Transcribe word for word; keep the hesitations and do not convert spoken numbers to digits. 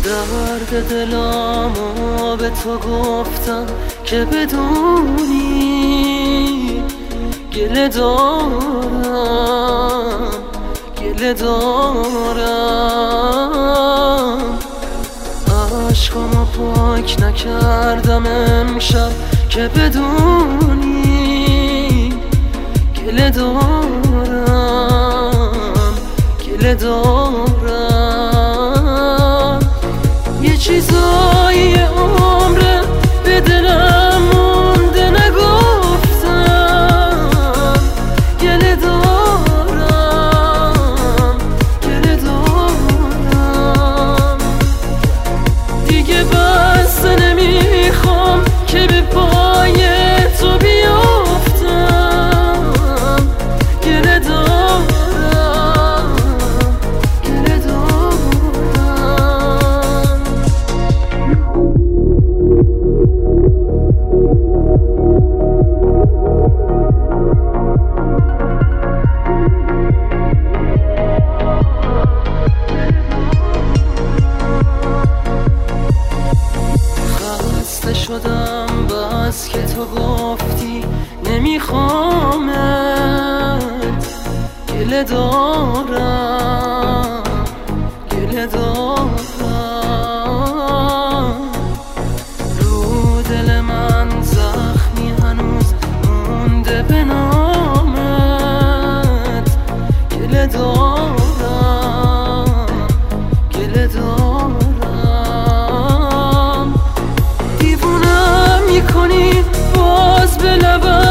درد دلامو به تو گفتم که بدونی گله دارم گله دارم عشقامو پاک نکردم امشب که بدونی گله دارم گله دارم یه چیزایی عمره به دلم مونده نگفتم گله دارم گله دارم دیگه بس نمیخوام که به پای تو بیافتم گله دارم گله دارم خسته شدم بس که تو گفتی نمیخوامت گله دارم گله دارم رو دل من زخمی هنوز مونده به نامت گله دارم گله دارم دیوونم میکنی باز به لبم